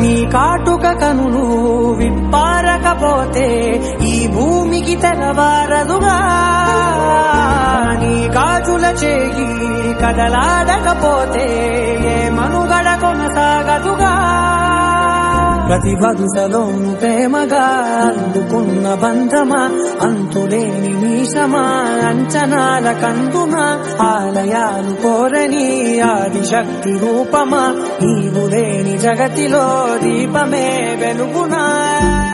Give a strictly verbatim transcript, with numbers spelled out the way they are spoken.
నీ కాటుక కనులు విప్పారకపోతే ఈ భూమికి తెరవారదుగా నీ గాజుల చేయి కదలాడకపోతే ఏ మనుగడ కొనసాగదుగా ప్రతి వరుసలోను ప్రేమగా అందుకున్న బంధమా అంతులేని మీసమా అంచనాల కందున ఆలయాలు కోరని ఆదిశక్తి రూపమా నీవు లేని జగతిలో దీపమే వెలుగునా